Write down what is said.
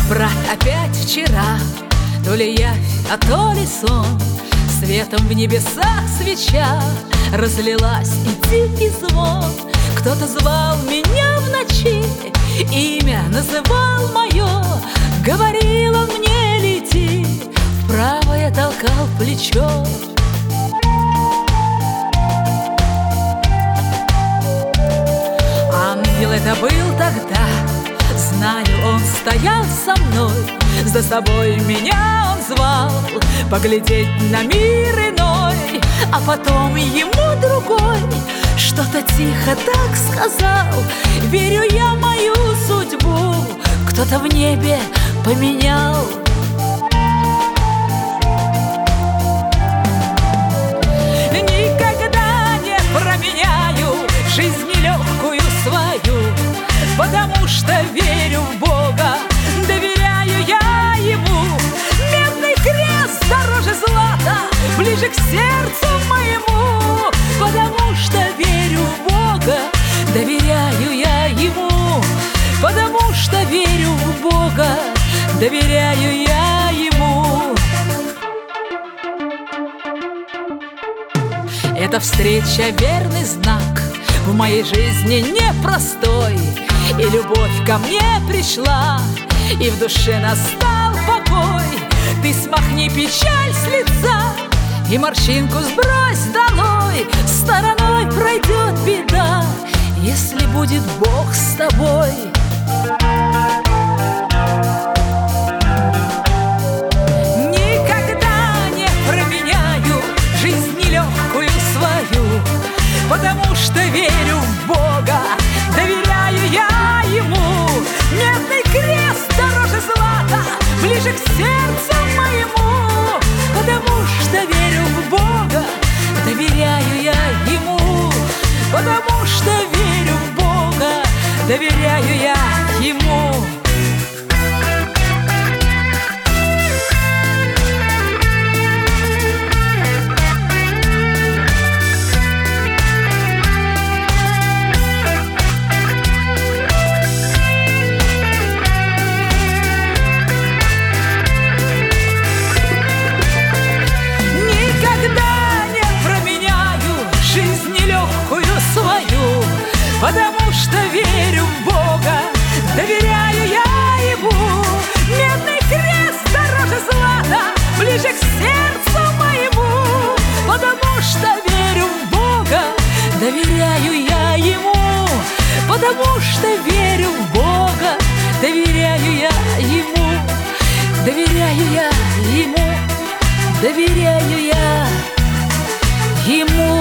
Брат, опять вчера, то ли явь, а то ли сон, светом в небесах свеча разлилась, и тихий звон. Кто-то звал меня в ночи, имя называл мое, говорил он мне: лети. Вправо я толкал плечо. Ангел это был тогда, знаю, он стоял со мной, за собой меня он звал поглядеть на мир иной. А потом ему другой что-то тихо так сказал: верю я мою судьбу кто-то в небе поменял. Никогда не променяю жизнь нелегкую свою, потому что верю в Бога, доверяю я Ему. Медный крест дороже злата, ближе к сердцу моему, потому что верю в Бога, доверяю я Ему. Потому что верю в Бога, доверяю я Ему. Эта встреча верный знак в моей жизни непростой, и любовь ко мне пришла, и в душе настал покой. Ты смахни печаль с лица и морщинку сбрось долой. Стороной пройдет беда, если будет Бог с тобой. Никогда не променяю жизнь нелегкую свою, потому что верю в Бога, доверяю я Ему. Медный крест дороже злата, ближе к сердцу моему, потому что верю в Бога, доверяю я Ему. Потому что верю в Бога, доверяю я Ему. Потому что верю в Бога, доверяю я Ему. Медный крест дороже злата, ближе к сердцу моему, потому что верю в Бога, доверяю я Ему. Потому что верю в Бога, доверяю я Ему. Доверяю я Ему, доверяю я Ему.